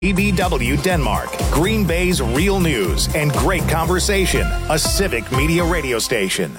EBW Denmark, Green Bay's real news and great conversation. A civic media radio station.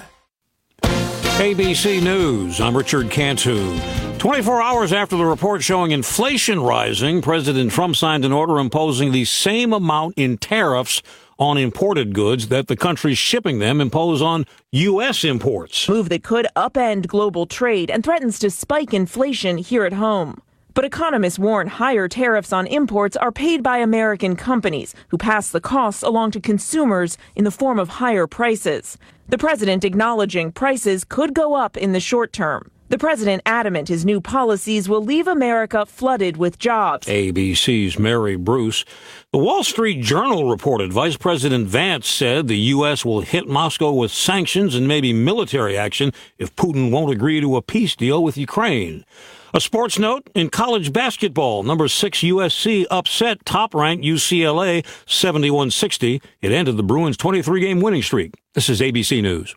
ABC News, I'm Richard Cantu. 24 hours after the report showing inflation rising, President Trump signed an order imposing the same amount in tariffs on imported goods that the countries shipping them impose on U.S. imports. Move that could upend global trade and threatens to spike inflation here at home. But economists warn higher tariffs on imports are paid by American companies who pass the costs along to consumers in the form of higher prices. The president acknowledging prices could go up in the short term. The president adamant his new policies will leave America flooded with jobs. ABC's Mary Bruce. The Wall Street Journal reported Vice President Vance said the U.S. will hit Moscow with sanctions and maybe military action if Putin won't agree to a peace deal with Ukraine. A sports note, in college basketball, number 6 USC upset top-ranked UCLA 71-60. It ended the Bruins' 23-game winning streak. This is ABC News.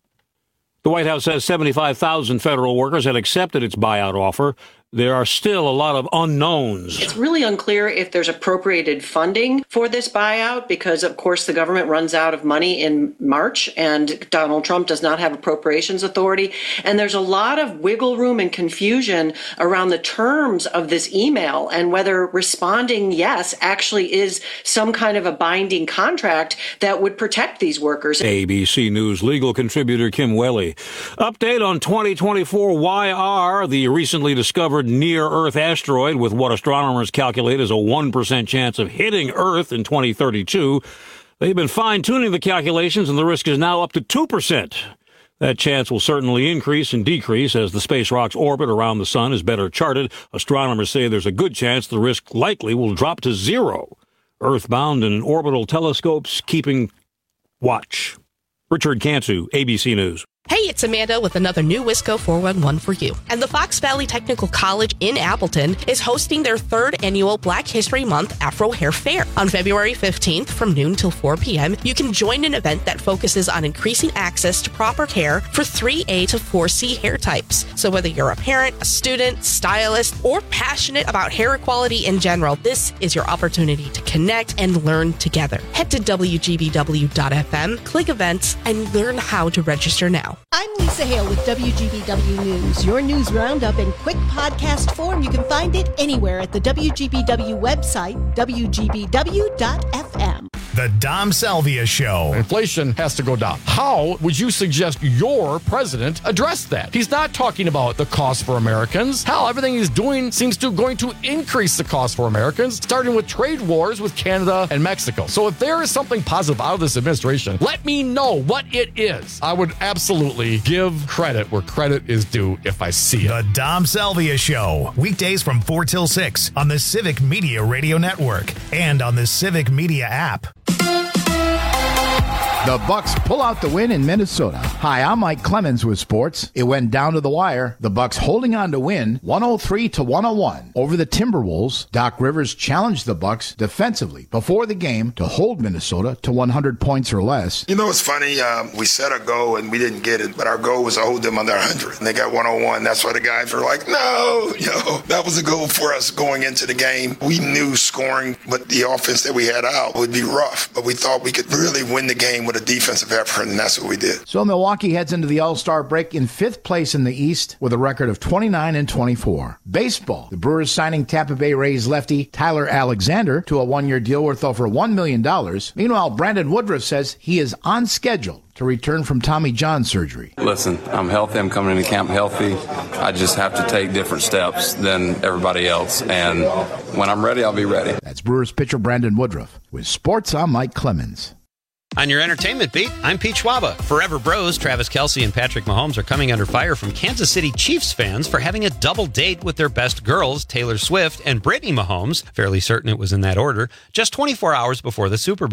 The White House says 75,000 federal workers had accepted its buyout offer. There are still a lot of unknowns. It's really unclear if there's appropriated funding for this buyout because, of course, the government runs out of money in March and Donald Trump does not have appropriations authority. And there's a lot of wiggle room and confusion around the terms of this email and whether responding yes actually is some kind of a binding contract that would protect these workers. ABC News legal contributor Kim Welly. Update on 2024 YR, the recently discovered near-Earth asteroid with what astronomers calculate as a 1% chance of hitting Earth in 2032. They've been fine-tuning the calculations, and the risk is now up to 2%. That chance will certainly increase and decrease as the space rock's orbit around the sun is better charted. Astronomers say there's a good chance the risk likely will drop to zero. Earthbound and orbital telescopes keeping watch. Richard Cantu, ABC News. Hey, it's Amanda with another new Wisco 411 for you. And the Fox Valley Technical College in Appleton is hosting their 3rd annual Black History Month Afro Hair Fair. On February 15th from noon till 4 p.m., you can join an event that focuses on increasing access to proper hair for 3A to 4C hair types. So whether you're a parent, a student, stylist, or passionate about hair equality in general, this is your opportunity to connect and learn together. Head to WGBW.FM, click events, and learn how to register now. I'm Lisa Hale with WGBW News. Your news roundup in quick podcast form. You can find it anywhere at the WGBW website, WGBW.FM. The Dom Salvia Show. Inflation has to go down. How would you suggest your president address that? He's not talking about the cost for Americans. Hell, everything he's doing seems to going to increase the cost for Americans, starting with trade wars with Canada and Mexico. So if there is something positive out of this administration, let me know what it is. I would absolutely give credit where credit is due if I see it. The Dom Salvia Show. Weekdays from 4 till 6 on the Civic Media Radio Network and on the Civic Media app. The Bucks pull out the win in Minnesota. Hi, I'm Mike Clemens with sports. It went down to the wire. The Bucks holding on to win 103-101 over the Timberwolves. Doc Rivers challenged the Bucks defensively before the game to hold Minnesota to 100 points or less. You know, it's funny. We set a goal and we didn't get it, but our goal was to hold them under 100. And they got 101. That's why the guys were like, no, that was a goal for us going into the game. We knew scoring with the offense that we had out would be rough, but we thought we could really win the game with a defensive effort, and that's what we did. So Milwaukee heads into the All-Star break in 5th place in the East with a record of 29-24. Baseball. The Brewers signing Tampa Bay Rays lefty Tyler Alexander to a 1-year deal worth over $1 million. Meanwhile, Brandon Woodruff says he is on schedule to return from Tommy John surgery. Listen, I'm healthy. I'm coming into camp healthy. I just have to take different steps than everybody else. And when I'm ready, I'll be ready. That's Brewers pitcher Brandon Woodruff. With sports, I'm Mike Clemens. On your entertainment beat, I'm Pete Schwaba. Forever Bros, Travis Kelce and Patrick Mahomes are coming under fire from Kansas City Chiefs fans for having a double date with their best girls, Taylor Swift and Brittany Mahomes, fairly certain it was in that order, just 24 hours before the Super Bowl.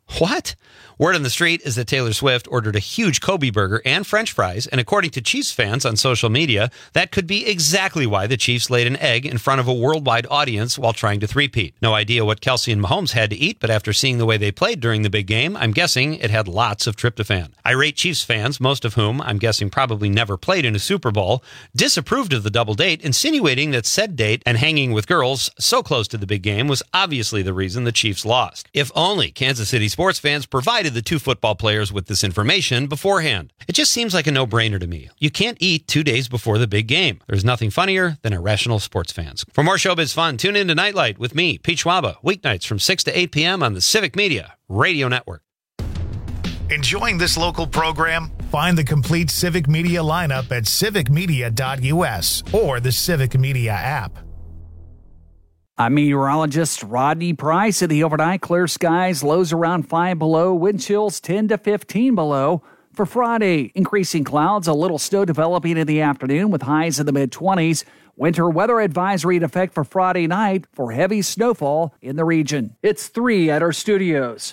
What? Word on the street is that Taylor Swift ordered a huge Kobe burger and French fries, and according to Chiefs fans on social media, that could be exactly why the Chiefs laid an egg in front of a worldwide audience while trying to three-peat. No idea what Kelce and Mahomes had to eat, but after seeing the way they played during the big game, I'm guessing it had lots of tryptophan. Irate Chiefs fans, most of whom I'm guessing probably never played in a Super Bowl, disapproved of the double date, insinuating that said date and hanging with girls so close to the big game was obviously the reason the Chiefs lost. If only Kansas City sports fans provided the two football players with this information beforehand. It just seems like a no-brainer to me. You can't eat 2 days before the big game. There's nothing funnier than irrational sports fans. For more showbiz fun, tune in to Nightlight with me, Pete Schwaba, weeknights from 6 to 8 p.m. on the Civic Media Radio Network. Enjoying this local program? Find the complete Civic Media lineup at civicmedia.us or the Civic Media app. I'm meteorologist Rodney Price. At the overnight, clear skies, lows around 5 below, wind chills 10 to 15 below. For Friday, increasing clouds, a little snow developing in the afternoon with highs in the mid-20s. Winter weather advisory in effect for Friday night for heavy snowfall in the region. It's 3 at our studios.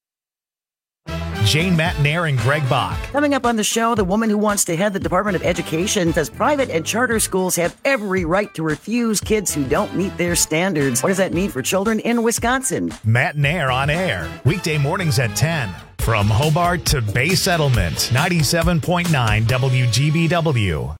Jane Matnair and Greg Bach. Coming up on the show, the woman who wants to head the Department of Education says private and charter schools have every right to refuse kids who don't meet their standards. What does that mean for children in Wisconsin? Matnair on air, weekday mornings at 10. From Hobart to Bay Settlement, 97.9 WGBW.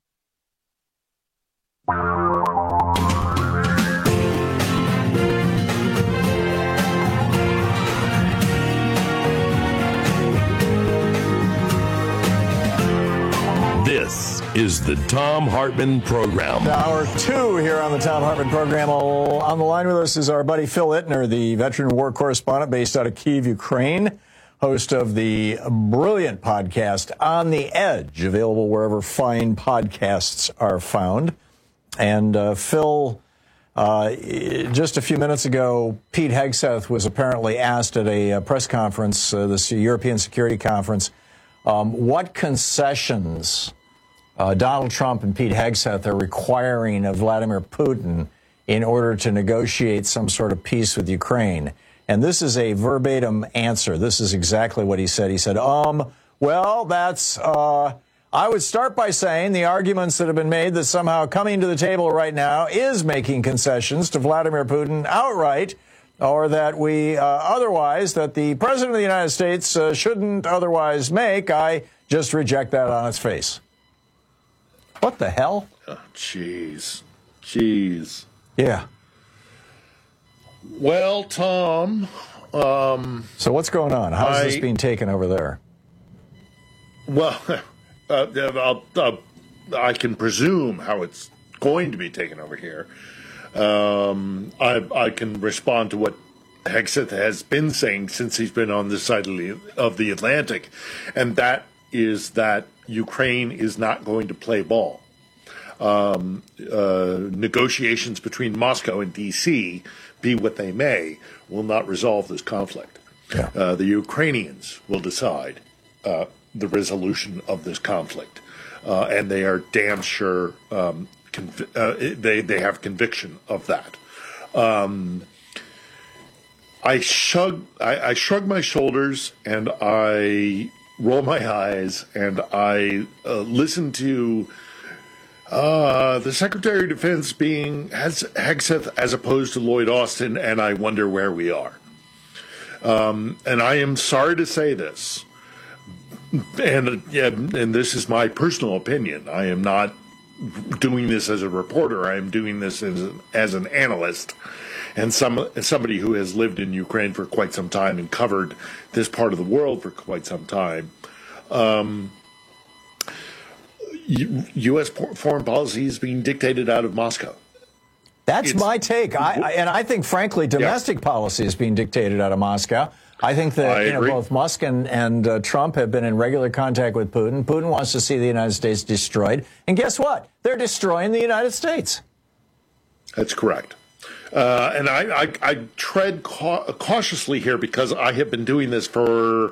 This is the Thom Hartmann Program. Hour 2 here on the Thom Hartmann Program. On the line with us is our buddy Phil Ittner, the veteran war correspondent based out of Kyiv, Ukraine, host of the brilliant podcast On the Edge, available wherever fine podcasts are found. And Phil, just a few minutes ago, Pete Hegseth was apparently asked at a press conference, this European Security Conference, what concessions Donald Trump and Pete Hegseth are requiring of Vladimir Putin in order to negotiate some sort of peace with Ukraine. And this is a verbatim answer. This is exactly what he said. He said, well, that's, I would start by saying the arguments that have been made that somehow coming to the table right now is making concessions to Vladimir Putin outright, or that we otherwise, that the President of the United States shouldn't otherwise make. I just reject that on its face. What the hell? Oh, jeez. Yeah. Well, Tom. So what's going on? How is this being taken over there? Well, I can presume how it's going to be taken over here. I can respond to what Hegseth has been saying since he's been on this side of the Atlantic, and that is that Ukraine is not going to play ball. Negotiations between Moscow and D.C., be what they may, will not resolve this conflict. Yeah. The Ukrainians will decide the resolution of this conflict, and they are damn sure they have conviction of that. I shrug my shoulders and I roll my eyes and I listen to the Secretary of Defense being Hegseth as opposed to Lloyd Austin, and I wonder where we are. And I am sorry to say this, and this is my personal opinion. I am not doing this as a reporter. I am doing this as an analyst and somebody who has lived in Ukraine for quite some time and covered this part of the world for quite some time. U.S. foreign policy is being dictated out of Moscow. That's my take. I think, frankly, domestic policy is being dictated out of Moscow. I think that both Musk and Trump have been in regular contact with Putin. Putin wants to see the United States destroyed. And guess what? They're destroying the United States. That's correct. And I tread cautiously here because I have been doing this for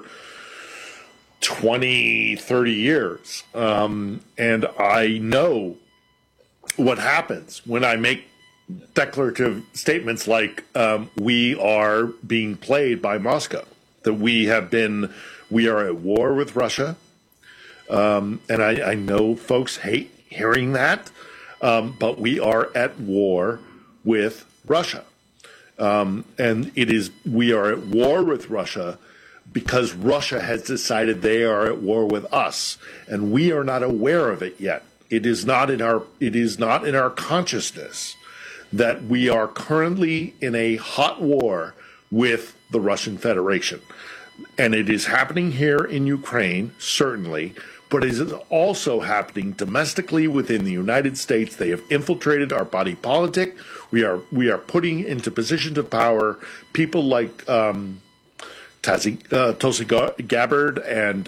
20, 30 years. And I know what happens when I make declarative statements like we are being played by Moscow. that we are at war with Russia. And I know folks hate hearing that, but we are at war with Russia. And we are at war with Russia because Russia has decided they are at war with us, and we are not aware of it yet. It is not in our consciousness that we are currently in a hot war with the Russian Federation. And it is happening here in Ukraine, certainly, but it is also happening domestically within the United States. They have infiltrated our body politic. We are putting into positions of power people like Tulsi Gabbard and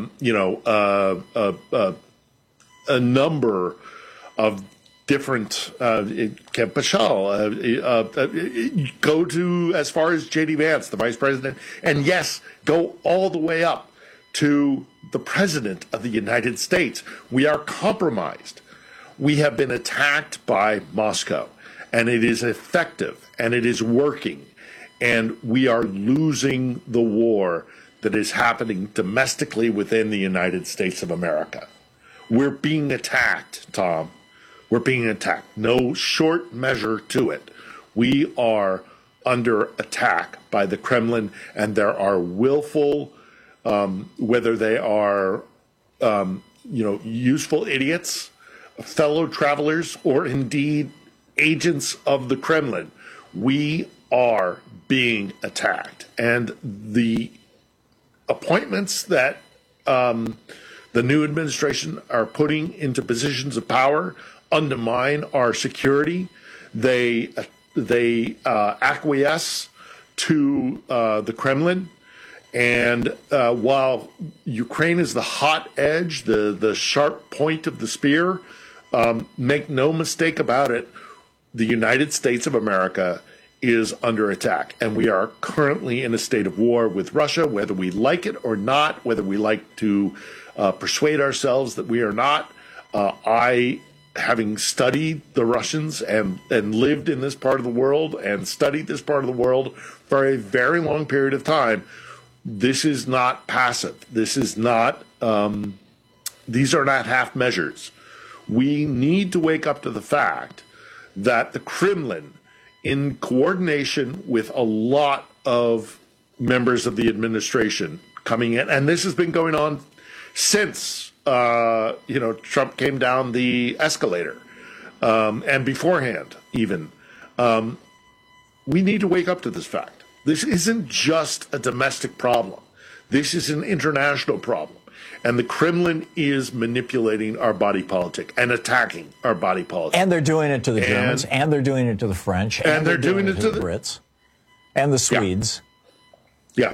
a number of different Ken Paschal, go to as far as J.D. Vance, the vice president, and yes, go all the way up to the president of the United States. We are compromised. We have been attacked by Moscow, and it is effective, and it is working, and we are losing the war that is happening domestically within the United States of America. We're being attacked, Tom. We're being attacked. No short measure to it. We are under attack by the Kremlin, and there are willful, whether they are, useful idiots, fellow travelers, or indeed agents of the Kremlin. We are being attacked. And the appointments that the new administration are putting into positions of power undermine our security. They acquiesce to the Kremlin. And while Ukraine is the hot edge, the sharp point of the spear, make no mistake about it, the United States of America is under attack. And we are currently in a state of war with Russia, whether we like it or not, whether we like to persuade ourselves that we are not. Having studied the Russians and lived in this part of the world and studied this part of the world for a very long period of time, this is not passive. This is not, these are not half measures. We need to wake up to the fact that the Kremlin, in coordination with a lot of members of the administration coming in, and this has been going on since Trump came down the escalator, and beforehand even. We need to wake up to this fact. This isn't just a domestic problem. This is an international problem. And the Kremlin is manipulating our body politic and attacking our body politic. And they're doing it to the Germans, and they're doing it to the French, and they're doing it to the Brits, and the Swedes. Yeah.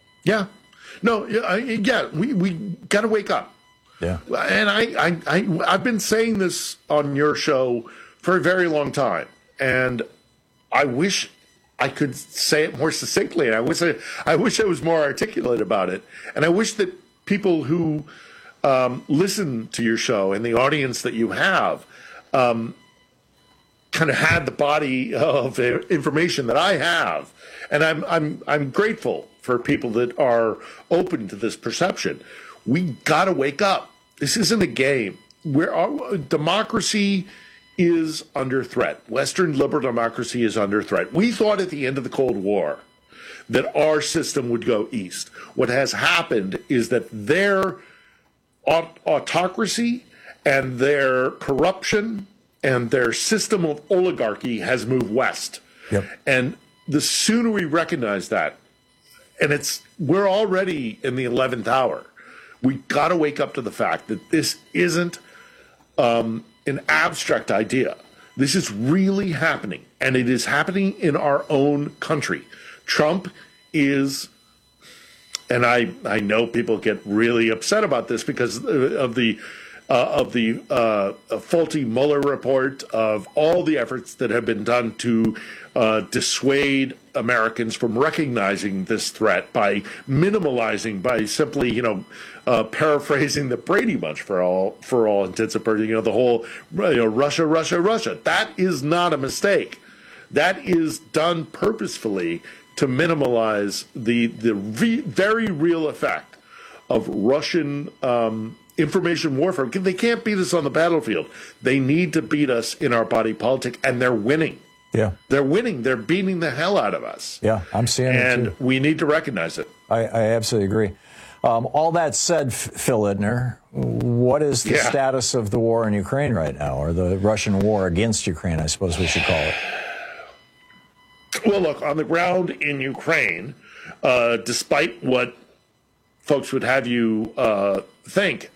No, we got to wake up. Yeah. And I've been saying this on your show for a very long time, and I wish I could say it more succinctly, and I wish I was more articulate about it, and I wish that people who listen to your show and the audience that you have kind of had the body of information that I have, and I'm grateful for people that are open to this perception. We got to wake up. This isn't a game. Our democracy is under threat. Western liberal democracy is under threat. We thought at the end of the Cold War that our system would go east. What has happened is that their autocracy and their corruption and their system of oligarchy has moved west. Yep. And the sooner we recognize that, and we're already in the 11th hour, we got to wake up to the fact that this isn't an abstract idea. This is really happening, and it is happening in our own country. Trump is, and I know people get really upset about this because of the faulty Mueller report, of all the efforts that have been done to dissuade Americans from recognizing this threat by minimalizing, by simply, paraphrasing the Brady Bunch for all intents and purposes, the whole, Russia, Russia, Russia. That is not a mistake. That is done purposefully to minimize the very real effect of Russian information warfare. They can't beat us on the battlefield. They need to beat us in our body politic, and they're winning. Yeah. They're winning. They're beating the hell out of us. Yeah, I'm seeing it too. And we need to recognize it. I absolutely agree. All that said, Phil Ittner, what is the status of the war in Ukraine right now, or the Russian war against Ukraine, I suppose we should call it? Well, look, on the ground in Ukraine, despite what folks would have you think,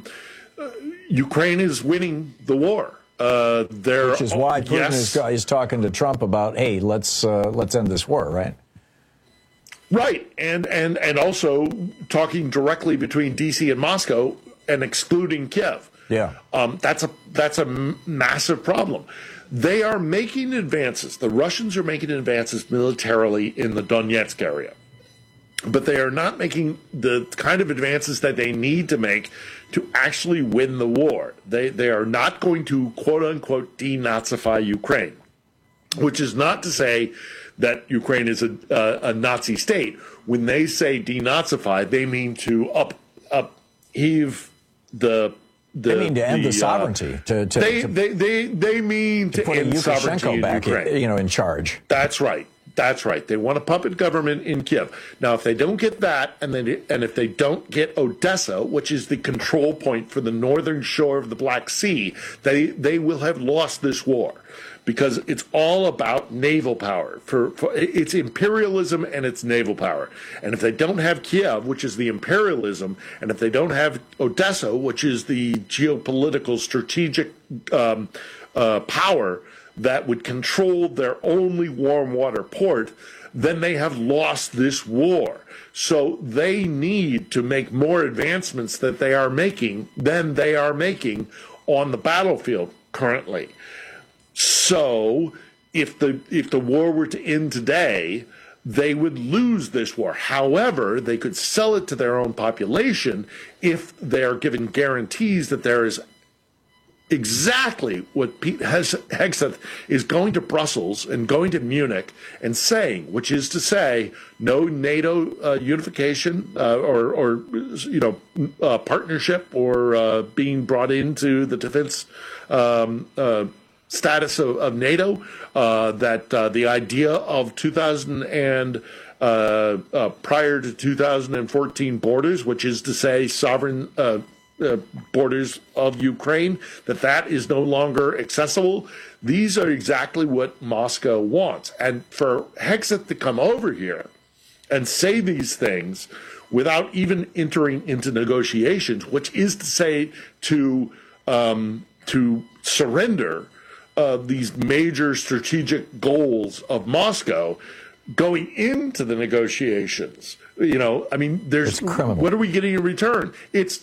Ukraine is winning the war. Which is why Putin is talking to Trump about, hey, let's end this war, right? Right, and also talking directly between D.C. and Moscow and excluding Kiev. Yeah, that's a massive problem. They are making advances. The Russians are making advances militarily in the Donetsk area, but they are not making the kind of advances that they need to make to actually win the war. They are not going to, quote unquote, denazify Ukraine, which is not to say that Ukraine is a Nazi state. When they say denazify, they mean to upheave the. They mean to end the sovereignty. They mean to end sovereignty in Ukraine. In charge. That's right. That's right. They want a puppet government in Kiev. Now, if they don't get that, and if they don't get Odessa, which is the control point for the northern shore of the Black Sea, they will have lost this war, because it's all about naval power. For it's imperialism and it's naval power. And if they don't have Kiev, which is the imperialism, and if they don't have Odessa, which is the geopolitical strategic power that would control their only warm water port, then they have lost this war. So they need to make more advancements than they are making on the battlefield currently. So if the war were to end today, they would lose this war. However, they could sell it to their own population if they are given guarantees that there is exactly what Pete Hegseth is going to Brussels and going to Munich and saying, which is to say, no NATO unification or partnership or being brought into the defense status of NATO. That the idea of 2000 and prior to 2014 borders, which is to say sovereign borders of Ukraine, that is no longer accessible. These are exactly what Moscow wants. And for Hegseth to come over here and say these things without even entering into negotiations, which is to say to surrender these major strategic goals of Moscow going into the negotiations, there's what are we getting in return? It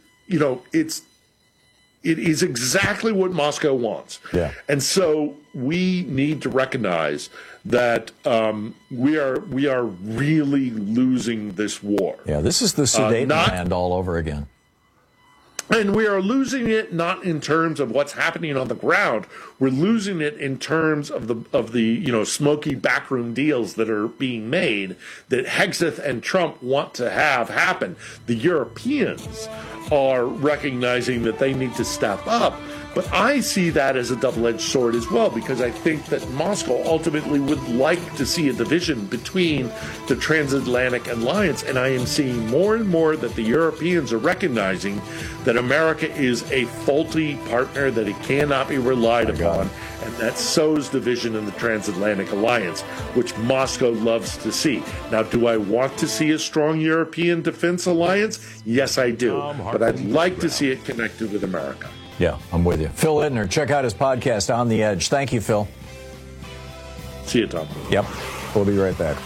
is exactly what Moscow wants. Yeah. And so we need to recognize that we are really losing this war. Yeah, this is the Sudetenland all over again. And we are losing it not in terms of what's happening on the ground. We're losing it in terms of the smoky backroom deals that are being made that Hegseth and Trump want to have happen. The Europeans are recognizing that they need to step up. But I see that as a double-edged sword as well, because I think that Moscow ultimately would like to see a division between the transatlantic alliance. And I am seeing more and more that the Europeans are recognizing that America is a faulty partner, that it cannot be relied upon, and that sows division in the transatlantic alliance, which Moscow loves to see. Now, do I want to see a strong European defense alliance? Yes, I do. But I'd like to see it connected with America. Yeah, I'm with you. Phil Ittner, check out his podcast, On the Edge. Thank you, Phil. See you, Tom. Yep. We'll be right back.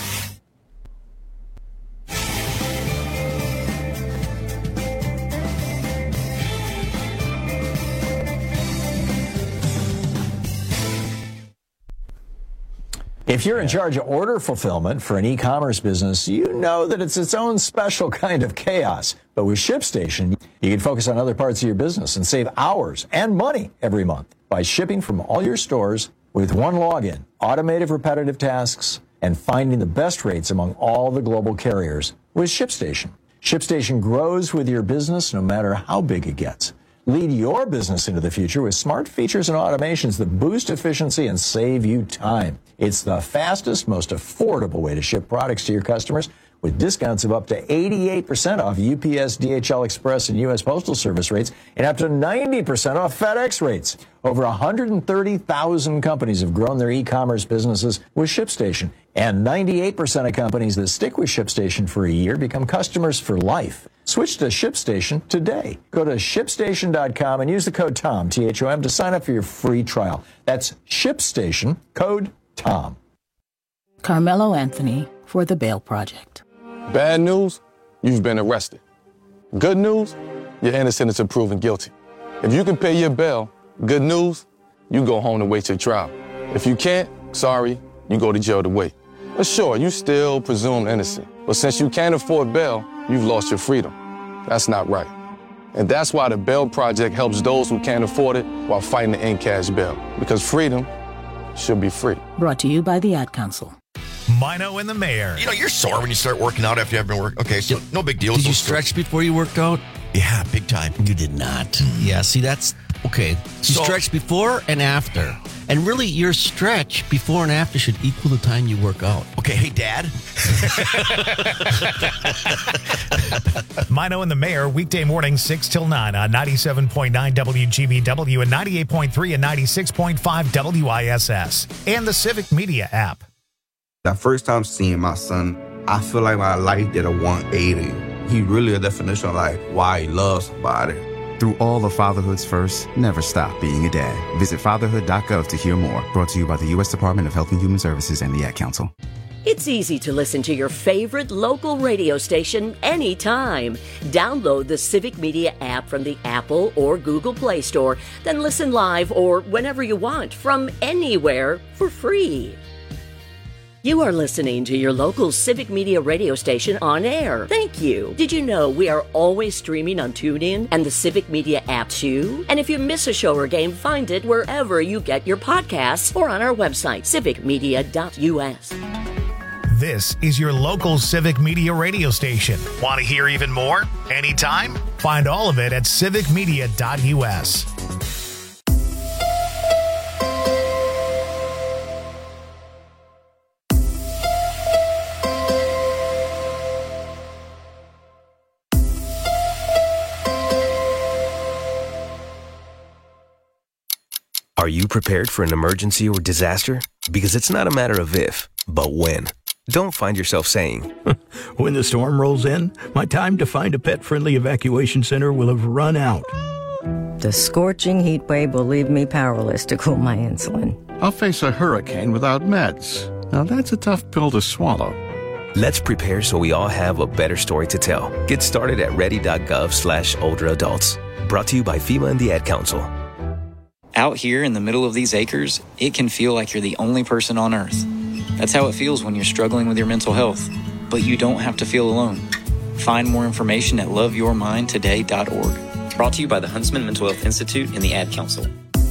If you're in charge of order fulfillment for an e-commerce business, you know that it's its own special kind of chaos. But with ShipStation, you can focus on other parts of your business and save hours and money every month by shipping from all your stores with one login, automated repetitive tasks, and finding the best rates among all the global carriers with ShipStation. ShipStation grows with your business no matter how big it gets. Lead your business into the future with smart features and automations that boost efficiency and save you time. It's the fastest, most affordable way to ship products to your customers, with discounts of up to 88% off UPS, DHL Express, and U.S. Postal Service rates, and up to 90% off FedEx rates. Over 130,000 companies have grown their e-commerce businesses with ShipStation, and 98% of companies that stick with ShipStation for a year become customers for life. Switch to ShipStation today. Go to ShipStation.com and use the code TOM, T-H-O-M, to sign up for your free trial. That's ShipStation, code TOM. Carmelo Anthony for The Bail Project. Bad news, you've been arrested. Good news, you're innocent until proven guilty. If you can pay your bail, good news, you go home to wait your trial. If you can't, sorry, you go to jail to wait. But sure, you still presumed innocent. But since you can't afford bail, you've lost your freedom. That's not right. And that's why the Bail Project helps those who can't afford it while fighting to end cash bail. Because freedom should be free. Brought to you by the Ad Council. Mino and the Mayor. You know, you're sore when you start working out after you haven't been working. Okay, so no big deal. Did you stretch before you worked out? Yeah, big time. You did not. Yeah, see, that's okay. You stretch before and after. And really, your stretch before and after should equal the time you work out. Okay, hey, Dad. Mino and the Mayor, weekday morning, 6 till 9 on 97.9 WGBW and 98.3 and 96.5 WISS. And the Civic Media app. That first time seeing my son, I feel like my life did a 180. He really a definition of like why he loves somebody. Through all of Fatherhood's first, never stop being a dad. Visit fatherhood.gov to hear more. Brought to you by the U.S. Department of Health and Human Services and the Ad Council. It's easy to listen to your favorite local radio station anytime. Download the Civic Media app from the Apple or Google Play Store, then listen live or whenever you want from anywhere for free. You are listening to your local Civic Media radio station on air. Thank you. Did you know we are always streaming on TuneIn and the Civic Media app too? And if you miss a show or game, find it wherever you get your podcasts or on our website, civicmedia.us. This is your local Civic Media radio station. Want to hear even more? Anytime? Find all of it at civicmedia.us. Are you prepared for an emergency or disaster? Because it's not a matter of if, but when. Don't find yourself saying, when the storm rolls in, my time to find a pet-friendly evacuation center will have run out. The scorching heat wave will leave me powerless to cool my insulin. I'll face a hurricane without meds. Now that's a tough pill to swallow. Let's prepare so we all have a better story to tell. Get started at ready.gov/older adults. Brought to you by FEMA and the Ad Council. Out here in the middle of these acres, it can feel like you're the only person on Earth. That's how it feels when you're struggling with your mental health. But you don't have to feel alone. Find more information at loveyourmindtoday.org. Brought to you by the Huntsman Mental Health Institute and the Ad Council.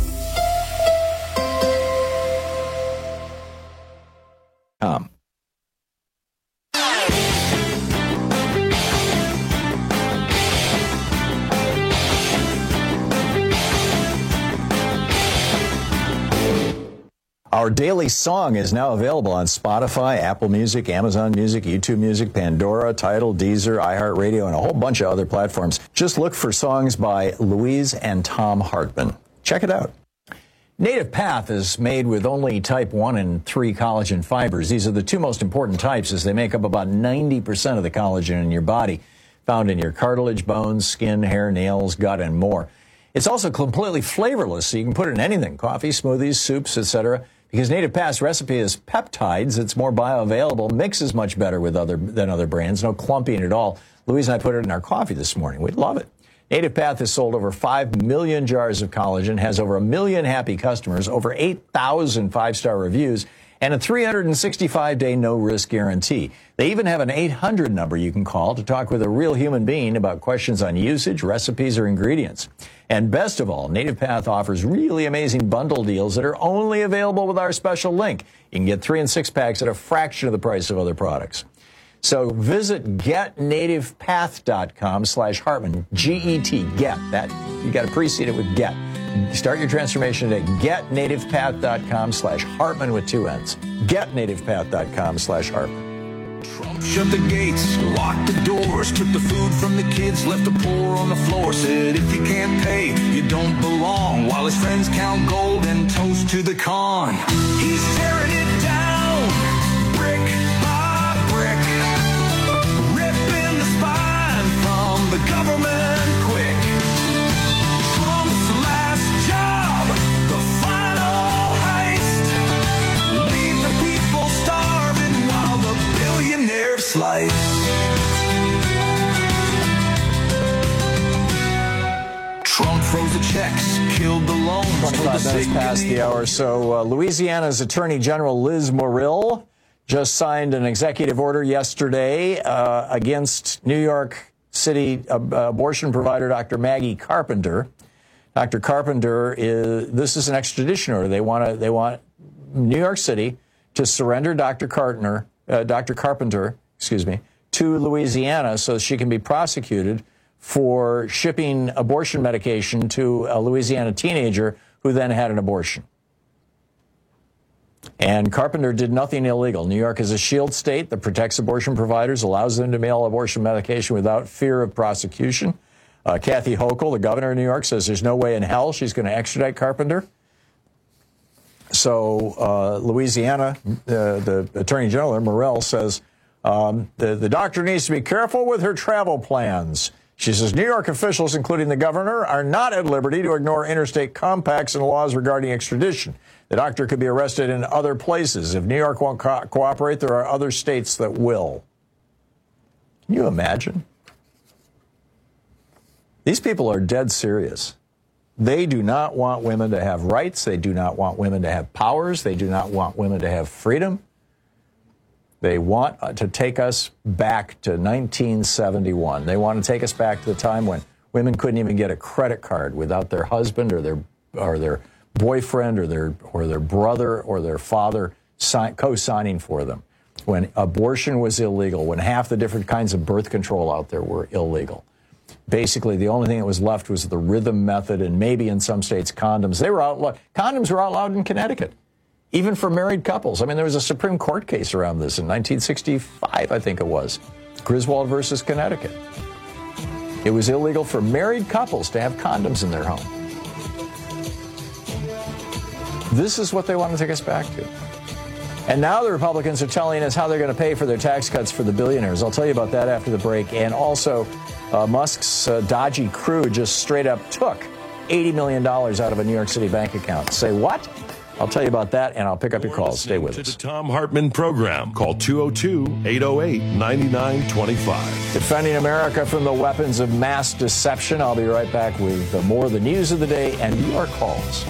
Our daily song is now available on Spotify, Apple Music, Amazon Music, YouTube Music, Pandora, Tidal, Deezer, iHeartRadio, and a whole bunch of other platforms. Just look for songs by Louise and Tom Hartman. Check it out. Native Path is made with only type 1 and 3 collagen fibers. These are the two most important types as they make up about 90% of the collagen in your body, found in your cartilage, bones, skin, hair, nails, gut, and more. It's also completely flavorless, so you can put it in anything, coffee, smoothies, soups, etc. Because Native Path's recipe is peptides, it's more bioavailable, mixes much better with than other brands, no clumping at all. Louise and I put it in our coffee this morning. We'd love it. Native Path has sold over 5 million jars of collagen, has over 1 million happy customers, over 8,000 five-star reviews, and a 365-day no-risk guarantee. They even have an 800 number you can call to talk with a real human being about questions on usage, recipes, or ingredients. And best of all, Native Path offers really amazing bundle deals that are only available with our special link. You can get 3 and 6 packs at a fraction of the price of other products. So visit getnativepath.com/Hartman, G-E-T, get. That, you got to precede it with get. Start your transformation today. Getnativepath.com/Hartman with 2 N's. Getnativepath.com/Hartman. Trump shut the gates, locked the doors, took the food from the kids, left the poor on the floor, said if you can't pay, you don't belong, while his friends count gold and toast to the con. He's tearing it down, brick by brick, ripping the spine from the government quick. Trump's last job, the final heist, leave the people starving while the billionaires slice. Trump froze the checks, killed the loans. 25 minutes past the hour. So Louisiana's Attorney General Liz Muriel just signed an executive order yesterday against New York City abortion provider Dr. Maggie Carpenter. Dr. Carpenter this is an extradition order. They want New York City to surrender Dr. Carpenter, to Louisiana so she can be prosecuted for shipping abortion medication to a Louisiana teenager who then had an abortion. And Carpenter did nothing illegal. New York is a shield state that protects abortion providers, allows them to mail abortion medication without fear of prosecution. Kathy Hochul, the governor of New York, says there's no way in hell she's going to extradite Carpenter. So Louisiana, the Attorney General, Muriel, says the doctor needs to be careful with her travel plans. She says New York officials, including the governor, are not at liberty to ignore interstate compacts and laws regarding extradition. The doctor could be arrested in other places. If New York won't cooperate, there are other states that will. Can you imagine? These people are dead serious. They do not want women to have rights. They do not want women to have powers. They do not want women to have freedom. They want to take us back to 1971. They want to take us back to the time when women couldn't even get a credit card without their husband or their boyfriend or their brother or their father co-signing for them. When abortion was illegal, when half the different kinds of birth control out there were illegal. Basically, the only thing that was left was the rhythm method and maybe in some states condoms. They were outlawed. Condoms were outlawed in Connecticut. Even for married couples. I mean, there was a Supreme Court case around this in 1965, I think it was. Griswold versus Connecticut. It was illegal for married couples to have condoms in their home. This is what they want to take us back to. And now the Republicans are telling us how they're going to pay for their tax cuts for the billionaires. I'll tell you about that after the break. And also, Musk's dodgy crew just straight up took $80 million out of a New York City bank account. Say what? I'll tell you about that, and I'll pick up your calls. Stay with us. To the Thom Hartmann Program. Call 202-808-9925. Defending America from the weapons of mass deception. I'll be right back with more of the news of the day and your calls.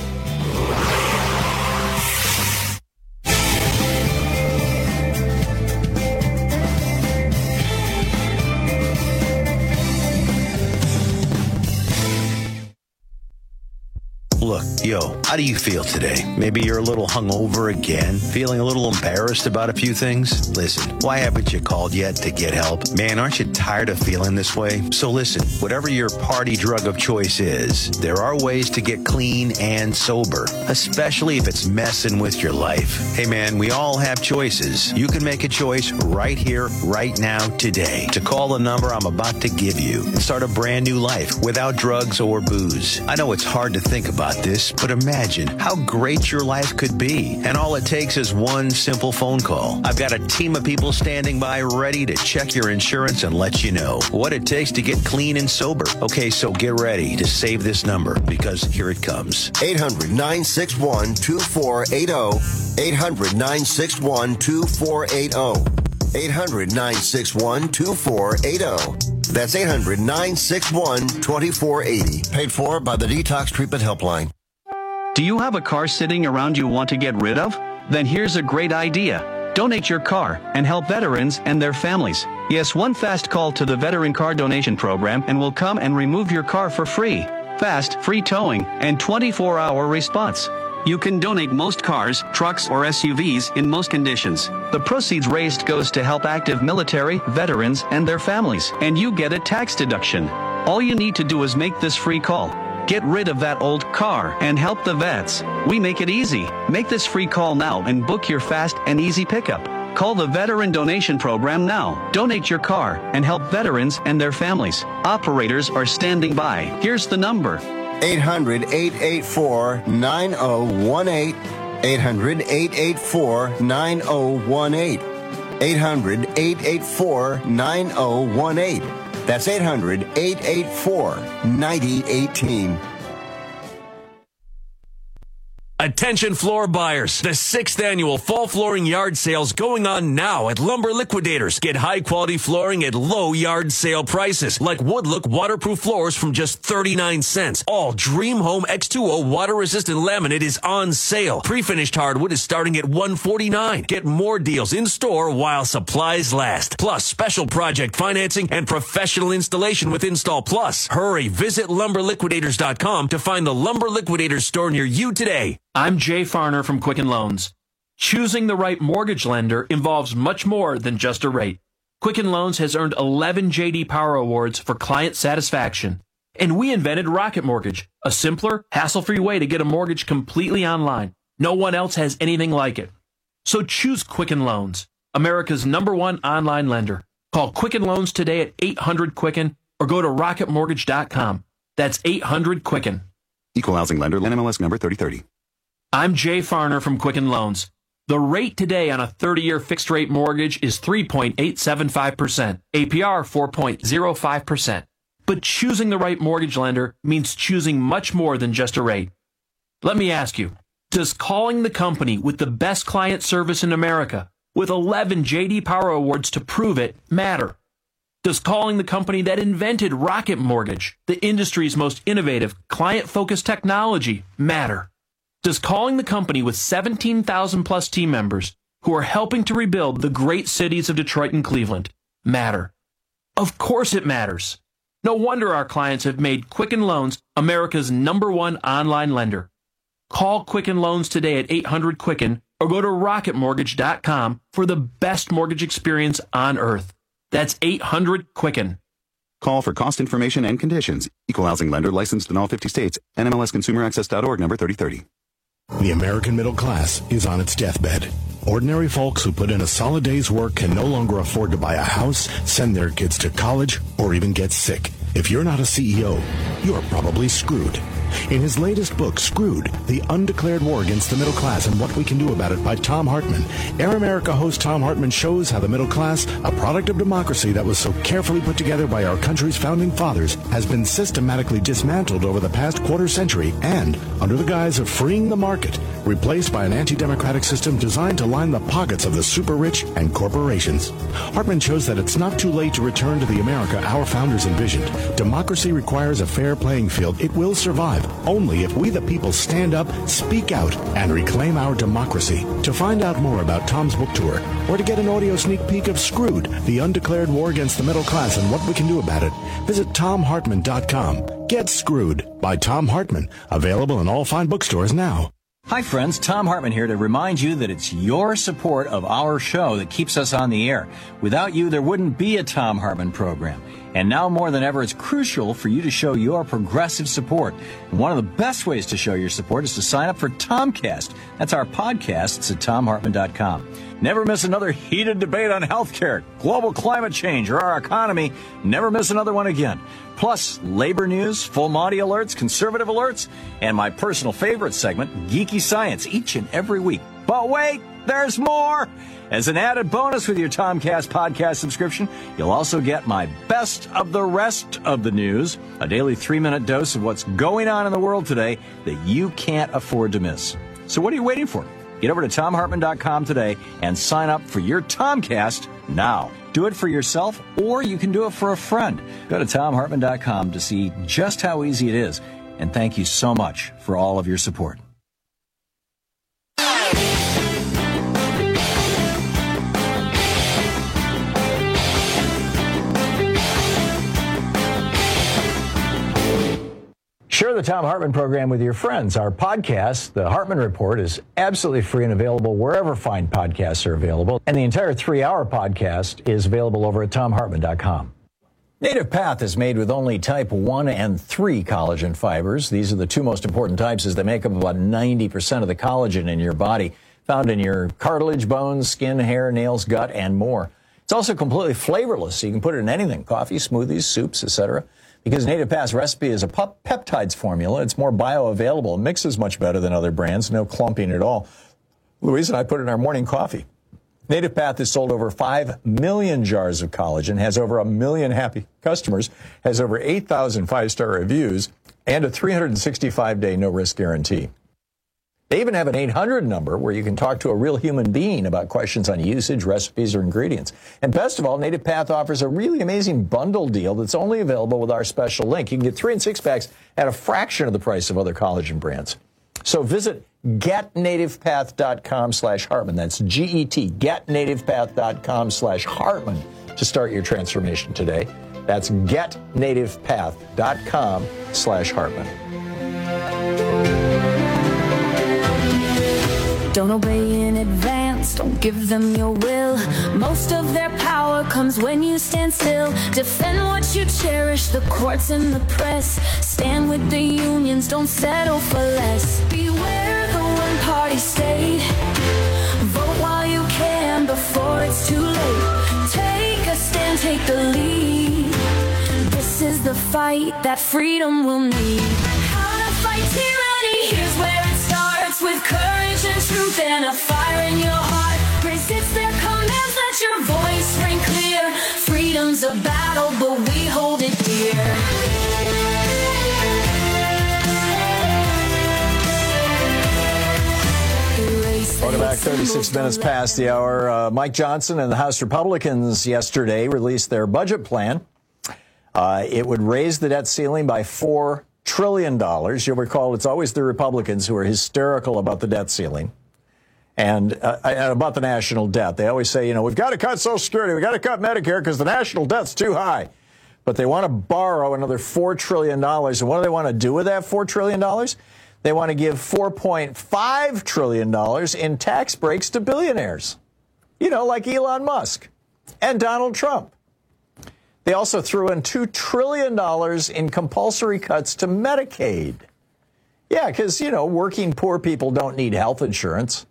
Look, how do you feel today? Maybe you're a little hungover again, feeling a little embarrassed about a few things? Listen, why haven't you called yet to get help? Man, aren't you tired of feeling this way? So listen, whatever your party drug of choice is, there are ways to get clean and sober, especially if it's messing with your life. Hey man, we all have choices. You can make a choice right here, right now, today, to call the number I'm about to give you and start a brand new life without drugs or booze. I know it's hard to think about this, but imagine how great your life could be. And all it takes is one simple phone call. I've got a team of people standing by ready to check your insurance and let you know what it takes to get clean and sober. Okay, so get ready to save this number because here it comes. 800-961-2480. 800-961-2480. 800-961-2480. That's 800-961-2480. Paid for by the Detox Treatment Helpline. Do you have a car sitting around you want to get rid of? Then here's a great idea. Donate your car and help veterans and their families. Yes, one fast call to the Veteran Car Donation Program and we'll come and remove your car for free. Fast, free towing, and 24-hour response. You can donate most cars, trucks, or SUVs in most conditions. The proceeds raised goes to help active military, veterans, and their families, and you get a tax deduction. All you need to do is make this free call. Get rid of that old car and help the vets. We make it easy. Make this free call now and book your fast and easy pickup. Call the Veteran Donation Program now. Donate your car and help veterans and their families. Operators are standing by. Here's the number. 800-884-9018. 800-884-9018. 800-884-9018. That's 800-884-9018. Attention floor buyers. The 6th annual fall flooring yard sale's going on now at Lumber Liquidators. Get high quality flooring at low yard sale prices, like Woodlook waterproof floors from just 39 cents. All Dream Home X2O water resistant laminate is on sale. Pre-finished hardwood is starting at $149. Get more deals in store while supplies last. Plus special project financing and professional installation with Install Plus. Hurry, visit lumberliquidators.com to find the Lumber Liquidators store near you today. I'm Jay Farner from Quicken Loans. Choosing the right mortgage lender involves much more than just a rate. Quicken Loans has earned 11 J.D. Power Awards for client satisfaction. And we invented Rocket Mortgage, a simpler, hassle-free way to get a mortgage completely online. No one else has anything like it. So choose Quicken Loans, America's #1 online lender. Call Quicken Loans today at 800-QUICKEN or go to rocketmortgage.com. That's 800-QUICKEN. Equal housing lender, NMLS number 3030. I'm Jay Farner from Quicken Loans. The rate today on a 30-year fixed-rate mortgage is 3.875%, APR 4.05%. But choosing the right mortgage lender means choosing much more than just a rate. Let me ask you, does calling the company with the best client service in America, with 11 J.D. Power Awards to prove it, matter? Does calling the company that invented Rocket Mortgage, the industry's most innovative, client-focused technology, matter? Does calling the company with 17,000 plus team members who are helping to rebuild the great cities of Detroit and Cleveland matter? Of course it matters. No wonder our clients have made Quicken Loans America's #1 online lender. Call Quicken Loans today at 800-QUICKEN or go to rocketmortgage.com for the best mortgage experience on earth. That's 800-QUICKEN. Call for cost information and conditions. Equal housing lender licensed in all 50 states. NMLSconsumeraccess.org number 3030. The American middle class is on its deathbed. Ordinary folks who put in a solid day's work can no longer afford to buy a house, send their kids to college, or even get sick. If you're not a CEO, you're probably screwed. In his latest book, Screwed, The Undeclared War Against the Middle Class and What We Can Do About It by Tom Hartman, Air America host Tom Hartman shows how the middle class, a product of democracy that was so carefully put together by our country's founding fathers, has been systematically dismantled over the past quarter century and, under the guise of freeing the market, replaced by an anti-democratic system designed to line the pockets of the super rich and corporations. Hartman shows that it's not too late to return to the America our founders envisioned. Democracy requires a fair playing field. It will survive only if we the people stand up, speak out, and reclaim our democracy. To find out more about Tom's book tour, or to get an audio sneak peek of Screwed, The Undeclared War Against the Middle Class and What We Can Do About It, visit TomHartman.com. Get Screwed by Tom Hartman. Available in all fine bookstores now. Hi friends, Tom Hartman here to rmind you that it's your support of our show that keeps us on the air. Without you, there wouldn't be a Tom Hartman program. And now more than ever, it's crucial for you to show your progressive support. And one of the best ways to show your support is to sign up for Tomcast. That's our podcast. It's at TomHartman.com. Never miss another heated debate on healthcare, global climate change, or our economy. Never miss another one again. Plus, labor news, full Monty alerts, conservative alerts, and my personal favorite segment, Geeky Science, each and every week. But wait, there's more! As an added bonus with your Tomcast podcast subscription, you'll also get my best of the rest of the news, a daily 3-minute dose of what's going on in the world today that you can't afford to miss. So what are you waiting for? Get over to TomHartman.com today and sign up for your Tomcast now. Do it for yourself, or you can do it for a friend. Go to TomHartman.com to see just how easy it is. And thank you so much for all of your support. the Thom Hartmann Program with your friends. Our podcast, The Hartmann Report, is absolutely free and available wherever fine podcasts are available. And the entire 3-hour podcast is available over at ThomHartmann.com. Native Path is made with only type 1 and 3 collagen fibers. These are the two most important types as they make up about 90% of the collagen in your body, found in your cartilage, bones, skin, hair, nails, gut, and more. It's also completely flavorless, so you can put it in anything, coffee, smoothies, soups, etc. Because Native Path's recipe is a peptides formula, it's more bioavailable. It mixes much better than other brands, no clumping at all. Louise and I put it in our morning coffee. Native Path has sold over 5 million jars of collagen, has over 1 million happy customers, has over 8,000 5-star reviews, and a 365-day no-risk guarantee. They even have an 800 number where you can talk to a real human being about questions on usage, recipes, or ingredients. And best of all, Native Path offers a really amazing bundle deal that's only available with our special link. You can get 3 and 6 packs at a fraction of the price of other collagen brands. So visit getnativepath.com/Hartmann. That's GET, getnativepath.com/Hartmann to start your transformation today. That's getnativepath.com/Hartmann. Don't obey in advance, don't give them your will. Most of their power comes when you stand still. Defend what you cherish, the courts and the press. Stand with the unions, don't settle for less. Beware the one-party state. Vote while you can before it's too late. Take a stand, take the lead. This is the fight that freedom will need. How to fight tyranny, here's where it starts. With courage and truth and a fire in your heart. Resist their commands, let your voice ring clear. Freedom's a battle, but we hold it dear. Welcome back. 36 minutes past the hour. Mike Johnson and the House Republicans yesterday released their budget plan. It would raise the debt ceiling by $4 trillion. You'll recall it's always the Republicans who are hysterical about the debt ceiling and about the national debt. They always say, we've got to cut Social Security, we've got to cut Medicare because the national debt's too high. But they want to borrow another $4 trillion. And what do they want to do with that $4 trillion? They want to give $4.5 trillion in tax breaks to billionaires, like Elon Musk and Donald Trump. They also threw in $2 trillion in compulsory cuts to Medicaid. Yeah, because, working poor people don't need health insurance.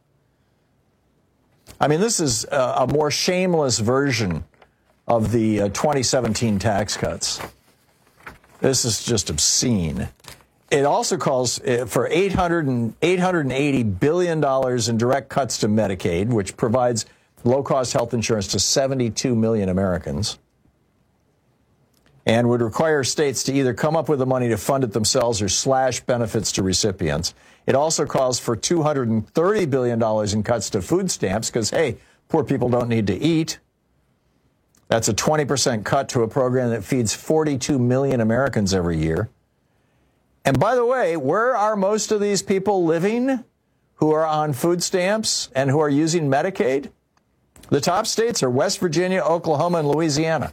I mean, this is a more shameless version of the 2017 tax cuts. This is just obscene. It also calls for $880 billion in direct cuts to Medicaid, which provides low-cost health insurance to 72 million Americans, and would require states to either come up with the money to fund it themselves or slash benefits to recipients. It also calls for $230 billion in cuts to food stamps because, hey, poor people don't need to eat. That's a 20% cut to a program that feeds 42 million Americans every year. And by the way, where are most of these people living who are on food stamps and who are using Medicaid? The top states are West Virginia, Oklahoma, and Louisiana.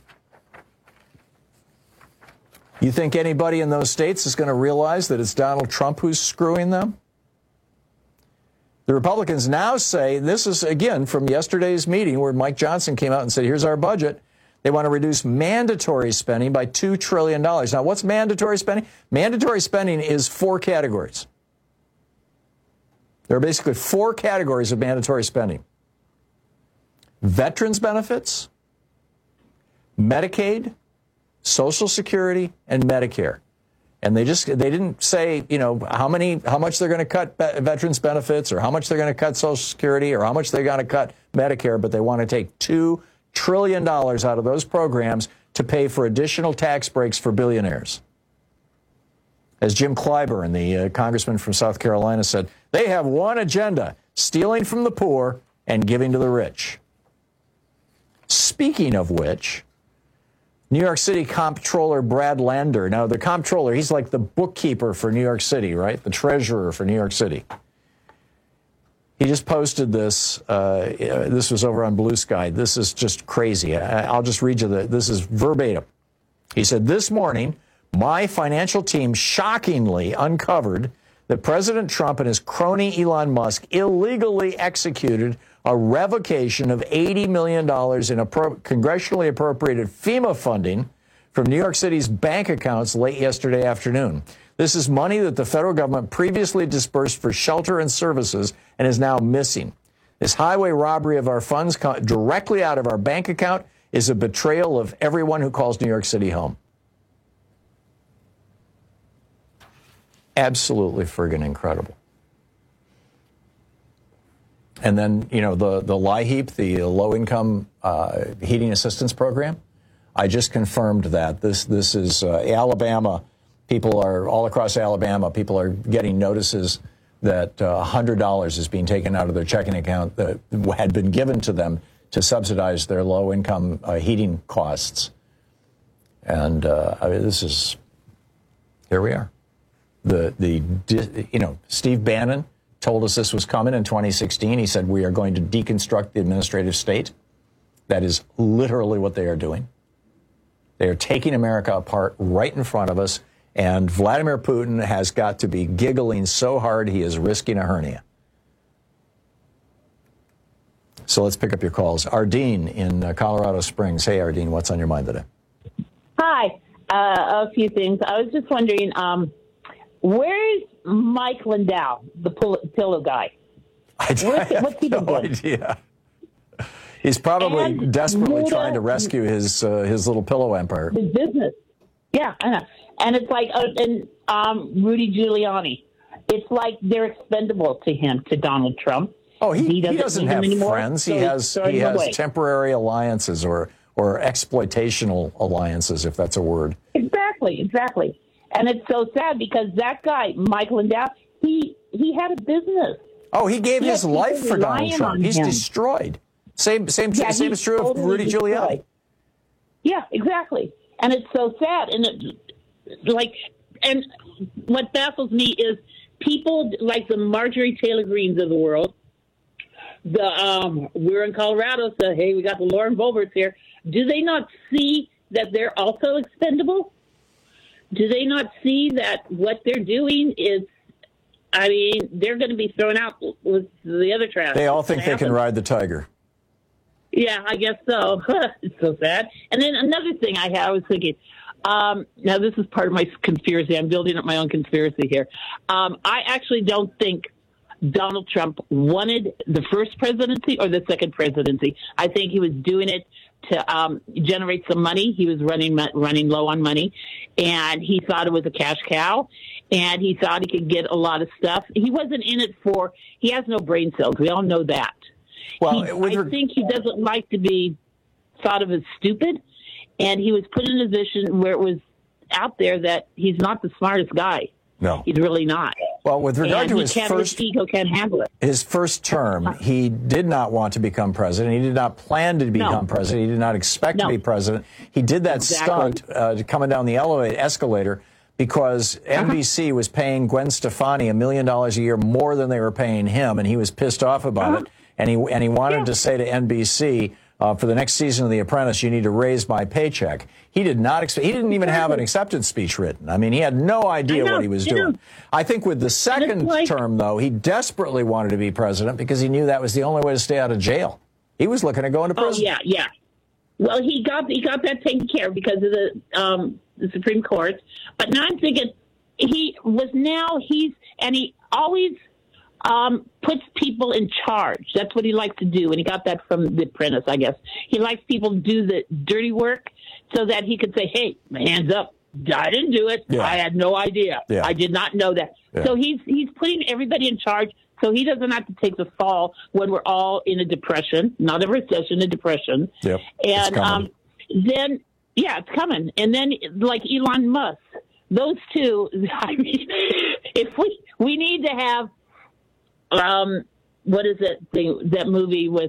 You think anybody in those states is going to realize that it's Donald Trump who's screwing them? The Republicans now say, this is, again, from yesterday's meeting where Mike Johnson came out and said, here's our budget. They want to reduce mandatory spending by $2 trillion. Now, what's mandatory spending? Mandatory spending is 4 categories. There are basically 4 categories of mandatory spending. Veterans benefits, Medicaid, Social Security, and Medicare. And they didn't say, how much they're going to cut veterans benefits or how much they're going to cut Social Security or how much they're going to cut Medicare, but they want to take $2 trillion out of those programs to pay for additional tax breaks for billionaires. As Jim Clyburn, the congressman from South Carolina, said, they have one agenda, stealing from the poor and giving to the rich. Speaking of which, New York City Comptroller Brad Lander. Now, the comptroller, he's like the bookkeeper for New York City, right? The treasurer for New York City. He just posted this. This was over on Blue Sky. This is just crazy. I'll just read you this is verbatim. He said, this morning, My financial team shockingly uncovered that President Trump and his crony Elon Musk illegally executed a revocation of $80 million in congressionally appropriated FEMA funding from New York City's bank accounts late yesterday afternoon. This is money that the federal government previously dispersed for shelter and services and is now missing. This highway robbery of our funds directly out of our bank account is a betrayal of everyone who calls New York City home. Absolutely friggin' incredible. And then, you know, the LIHEAP, the low-income heating assistance program, I just confirmed that. This is Alabama. People are, all across Alabama, people are getting notices that $100 is being taken out of their checking account that had been given to them to subsidize their low-income heating costs. And I mean, this is, here we are. Steve Bannon told us this was coming in 2016. He said, we are going to deconstruct the administrative state. That is literally what they are doing. They are taking America apart right in front of us. And Vladimir Putin has got to be giggling so hard he is risking a hernia. So let's pick up your calls. Ardeen in Colorado Springs. Hey, Ardeen, what's on your mind today? Hi. A few things. I was just wondering, where's Mike Lindell, the pillow guy? What's he been doing? Idea. He's probably desperately trying to rescue his little pillow empire. His business. Yeah, I know. And it's like, Rudy Giuliani. It's like they're expendable to him, to Donald Trump. Oh, he doesn't have friends. So he has temporary alliances or exploitational alliances, if that's a word. Exactly. And it's so sad because that guy, Mike Lindell, he had a business. Oh, he gave his life for Donald Trump. He's destroyed. Same is true of Rudy Giuliani. Yeah, exactly. And it's so sad. And and what baffles me is people like the Marjorie Taylor Greens of the world. We're in Colorado, so hey, we got the Lauren Boeberts here. Do they not see that they're also expendable? Do they not see that what they're doing is, I mean, they're going to be thrown out with the other trash? They all think they can ride the tiger. Yeah, I guess so. It's so sad. And then another thing I was thinking, now this is part of my conspiracy. I'm building up my own conspiracy here. I actually don't think Donald Trump wanted the first presidency or the second presidency. I think he was doing it to generate some money. He was running low on money, and he thought it was a cash cow, and he thought he could get a lot of stuff. He wasn't in it for – he has no brain cells. We all know that. Well, I think he doesn't like to be thought of as stupid, and he was put in a position where it was out there that he's not the smartest guy. No. He's really not. Well, with regard to his ego can't handle it. His first term, he did not want to become president. He did not plan to become president. He did not expect to be president. He did that stunt coming down the escalator because NBC was paying Gwen Stefani $1 million a year more than they were paying him, and he was pissed off about it. And he wanted to say to NBC, for the next season of The Apprentice, you need to raise my paycheck. He did not expect. He didn't even have an acceptance speech written. I mean, he had no idea what he was doing. I think with the second term, though, he desperately wanted to be president because he knew that was the only way to stay out of jail. He was looking at going to prison. Oh, yeah. Well, he got that taken care of because of the Supreme Court. But now I'm thinking he always puts people in charge. That's what he likes to do, and he got that from The Apprentice, I guess. He likes people to do the dirty work so that he could say, hey, my hands up. I didn't do it. Yeah. I had no idea. Yeah. I did not know that. Yeah. So he's putting everybody in charge so he doesn't have to take the fall when we're all in a depression, not a recession, a depression. Yep. And then, it's coming. And then, like Elon Musk, those two, I mean, if we need to have what is it? That movie with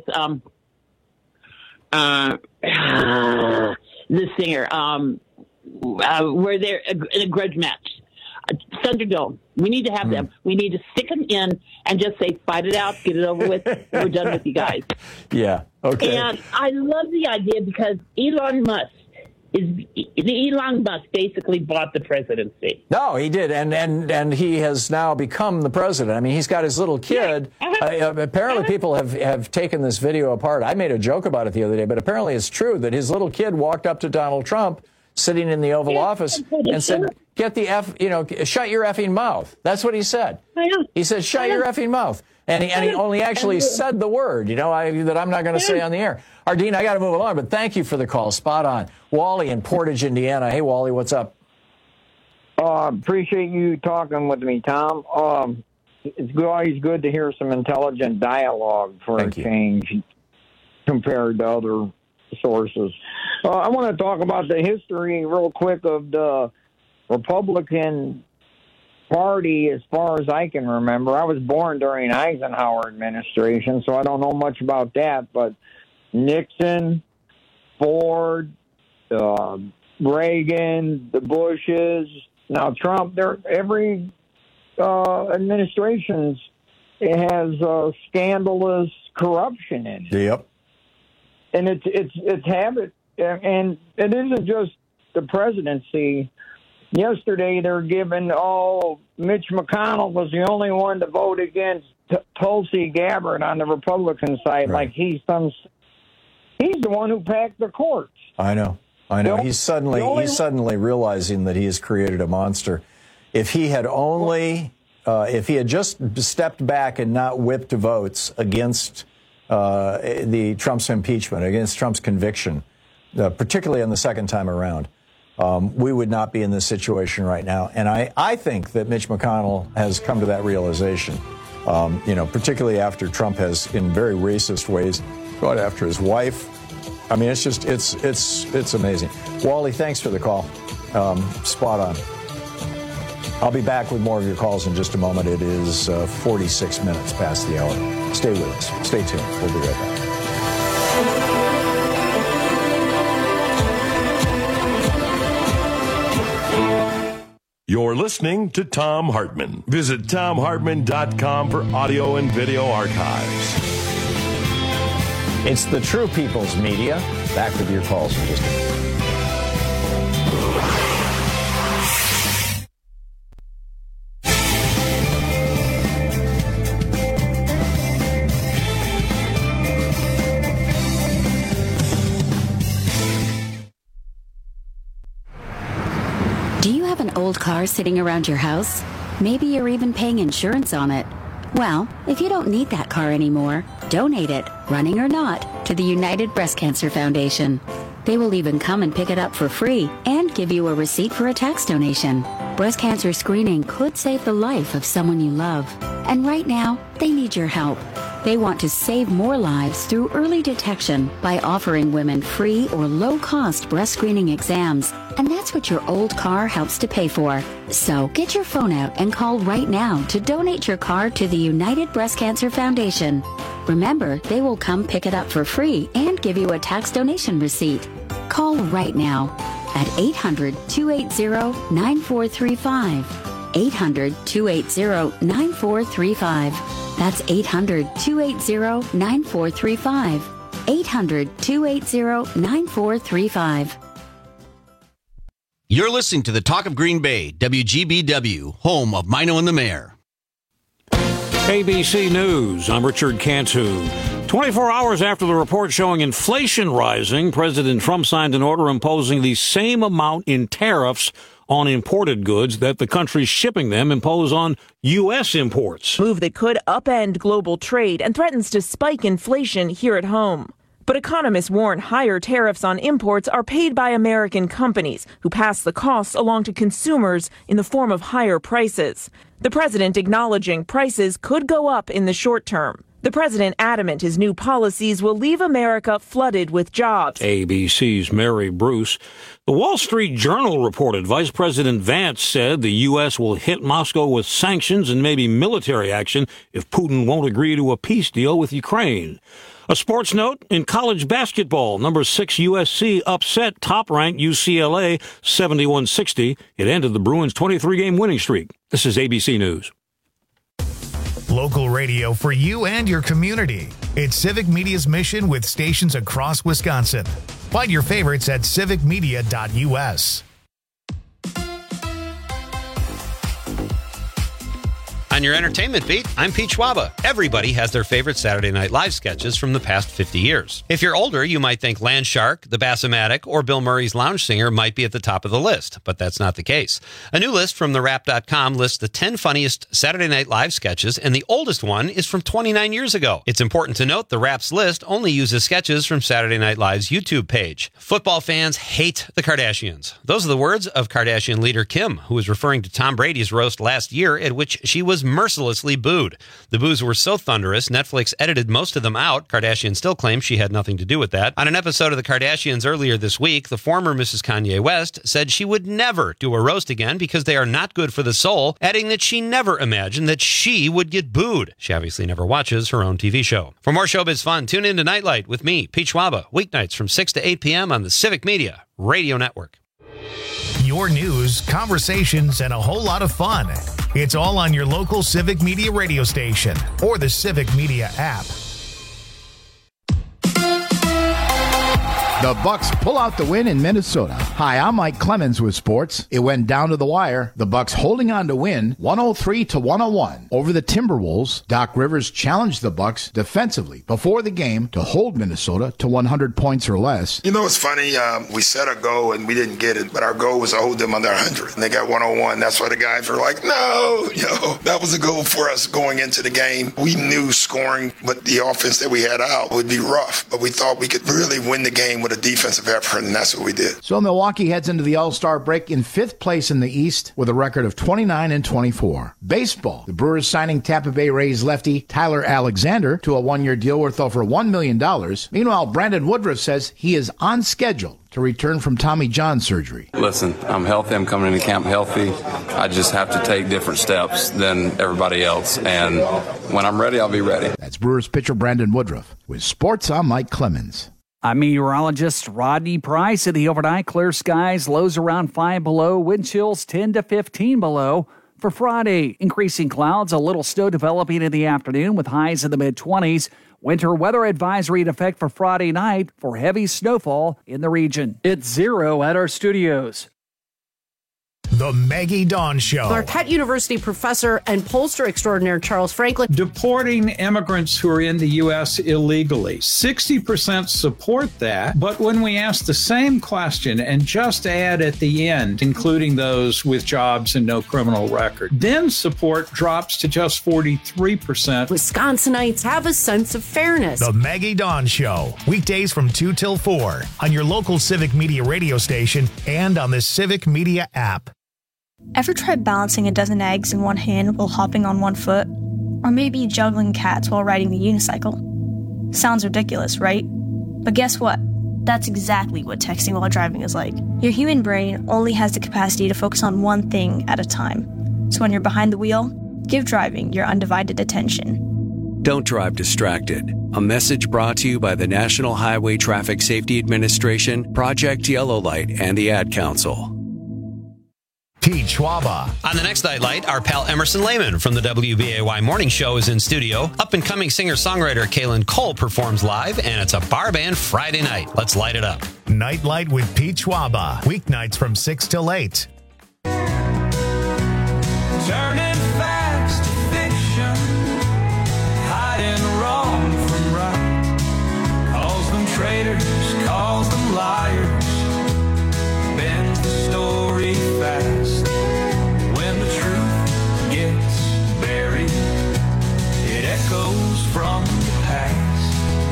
the singer where they're in a grudge match, Thunderdome. We need to have them. We need to stick them in and just say, fight it out, get it over with. We're done with you guys. Yeah. Okay. And I love the idea because Elon Musk Elon Musk basically bought the presidency. No, he did, and he has now become the president. I mean, he's got his little kid. Apparently, people have taken this video apart. I made a joke about it the other day, but apparently it's true that his little kid walked up to Donald Trump sitting in the Oval Office and said, "Get the shut your effing mouth." That's what he said. He said, "Shut your effing mouth." And he only actually said the word, that I'm not going to say on the air. Ardeen, I got to move along, but thank you for the call. Spot on. Wally in Portage, Indiana. Hey, Wally, what's up? Appreciate you talking with me, Tom. It's always good to hear some intelligent dialogue for a change compared to other sources. I want to talk about the history real quick of the Republican Party as far as I can remember. I was born during Eisenhower administration, so I don't know much about that, but Nixon, Ford, Reagan, the Bushes, now Trump, every administration has scandalous corruption in it. Yep. And it's habit, and it isn't just the presidency. Yesterday, they're giving, Mitch McConnell was the only one to vote against Tulsi Gabbard on the Republican side. Right. Like he's the one who packed the courts. I know. He's suddenly realizing that he has created a monster. If he had just stepped back and not whipped votes against the Trump's impeachment, against Trump's conviction, particularly on the second time around, we would not be in this situation right now. And I think that Mitch McConnell has come to that realization, particularly after Trump has, in very racist ways, gone after his wife. I mean, it's amazing. Wally, thanks for the call. Spot on. I'll be back with more of your calls in just a moment. It is 46 minutes past the hour. Stay with us. Stay tuned. We'll be right back. You're listening to Thom Hartmann. Visit ThomHartmann.com for audio and video archives. It's the True People's Media. Back with your calls in just a minute. Do you have an old car sitting around your house? Maybe you're even paying insurance on it. Well, if you don't need that car anymore, donate it, running or not, to the United Breast Cancer Foundation. They will even come and pick it up for free and give you a receipt for a tax donation. Breast cancer screening could save the life of someone you love. And right now, they need your help. They want to save more lives through early detection by offering women free or low-cost breast screening exams. And that's what your old car helps to pay for. So get your phone out and call right now to donate your car to the United Breast Cancer Foundation. Remember, they will come pick it up for free and give you a tax donation receipt. Call right now at 800-280-9435. 800-280-9435. That's 800-280-9435. 800-280-9435. You're listening to the Talk of Green Bay, WGBW, home of Mino and the Mayor. ABC News, I'm Richard Cantu. 24 hours after the report showing inflation rising, President Trump signed an order imposing the same amount in tariffs on imported goods that the countries shipping them impose on U.S. imports. Move that could upend global trade and threatens to spike inflation here at home. But economists warn higher tariffs on imports are paid by American companies who pass the costs along to consumers in the form of higher prices. The president acknowledging prices could go up in the short term. The president adamant his new policies will leave America flooded with jobs. ABC's Mary Bruce. The Wall Street Journal reported Vice President Vance said the U.S. will hit Moscow with sanctions and maybe military action if Putin won't agree to a peace deal with Ukraine. A sports note, in college basketball, number 6 USC upset top-ranked UCLA 71-60. It ended the Bruins' 23-game winning streak. This is ABC News. Local radio for you and your community. It's Civic Media's mission with stations across Wisconsin. Find your favorites at civicmedia.us. On your entertainment beat, I'm Pete Schwaba. Everybody has their favorite Saturday Night Live sketches from the past 50 years. If you're older, you might think Land Shark, The Bassomatic, or Bill Murray's Lounge Singer might be at the top of the list, but that's not the case. A new list from TheWrap.com lists the 10 funniest Saturday Night Live sketches, and the oldest one is from 29 years ago. It's important to note the Wrap's list only uses sketches from Saturday Night Live's YouTube page. Football fans hate the Kardashians. Those are the words of Kardashian leader Kim, who was referring to Tom Brady's roast last year, at which she was mercilessly booed. The boos were so thunderous, Netflix edited most of them out. Kardashian still claims she had nothing to do with that. On an episode of the Kardashians earlier this week, the former Mrs. Kanye West said she would never do a roast again because they are not good for the soul, adding that she never imagined that she would get booed. She obviously never watches her own TV show. For more showbiz fun, tune in to Nightlight with me, Pete Schwaba, weeknights from 6 to 8 p.m. on the Civic Media Radio Network. Your news, conversations, and a whole lot of fun. It's all on your local Civic Media radio station or the Civic Media app. The Bucks pull out the win in Minnesota. Hi, I'm Mike Clemens with sports. It went down to the wire. The Bucks holding on to win 103-101 over the Timberwolves. Doc Rivers challenged the Bucks defensively before the game to hold Minnesota to 100 points or less. You know, it's funny. We set a goal and we didn't get it, but our goal was to hold them under 100. And they got 101. That's why the guys were like, no, that was a goal for us going into the game. We knew scoring with the offense that we had out would be rough, but we thought we could really win the game with a defensive effort, and that's what we did. So Milwaukee heads into the All-Star break in 5th place in the East with a record of 29-24. Baseball. The Brewers signing Tampa Bay Rays lefty Tyler Alexander to a 1-year deal worth over $1 million. Meanwhile, Brandon Woodruff says he is on schedule to return from Tommy John surgery. Listen, I'm healthy. I'm coming into camp healthy. I just have to take different steps than everybody else. And when I'm ready, I'll be ready. That's Brewers pitcher Brandon Woodruff. With sports, I'm Mike Clemens. I'm meteorologist Rodney Price. In the overnight, clear skies, lows around 5 below, wind chills 10 to 15 below. For Friday, increasing clouds, a little snow developing in the afternoon with highs in the mid-20s. Winter weather advisory in effect for Friday night for heavy snowfall in the region. It's 0 at our studios. The Maggie Dawn Show. Marquette University professor and pollster extraordinaire Charles Franklin. Deporting immigrants who are in the U.S. illegally. 60% support that, but when we ask the same question and just add at the end, including those with jobs and no criminal record, then support drops to just 43%. Wisconsinites have a sense of fairness. The Maggie Dawn Show. Weekdays from 2 till 4 on your local Civic Media radio station and on the Civic Media app. Ever tried balancing a dozen eggs in one hand while hopping on one foot? Or maybe juggling cats while riding the unicycle? Sounds ridiculous, right? But guess what? That's exactly what texting while driving is like. Your human brain only has the capacity to focus on one thing at a time. So when you're behind the wheel, give driving your undivided attention. Don't drive distracted. A message brought to you by the National Highway Traffic Safety Administration, Project Yellow Light, and the Ad Council. Pete Schwaba. On the next Nightlight, our pal Emerson Lehman from the WBAY Morning Show is in studio. Up-and-coming singer-songwriter Kaylin Cole performs live, and it's a bar band Friday night. Let's light it up. Nightlight with Pete Schwaba. Weeknights from 6 till 8. Turning facts to fiction, hiding wrong from right. Calls them traitors, calls them liars. Bends the story fast. When the truth gets buried, it echoes from the past.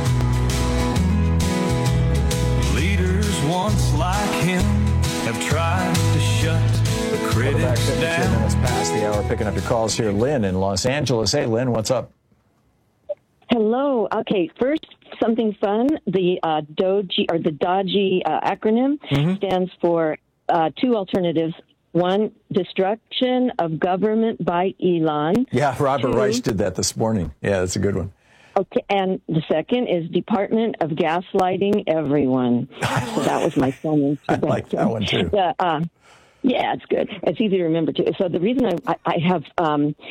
Leaders once like him have tried to shut the critics down. 10 minutes past the hour, picking up your calls here. Lynn in Los Angeles. Hey, Lynn, what's up? Hello. Okay, first, something fun. The DOGE, or the DOGE acronym, stands for two alternatives. One, destruction of government by Elon. Yeah, Robert Reich did that this morning. Yeah, that's a good one. Okay, and the second is Department of Gaslighting Everyone. So that was my fun. I like that one, too. Yeah, it's good. It's easy to remember, too. So the reason I have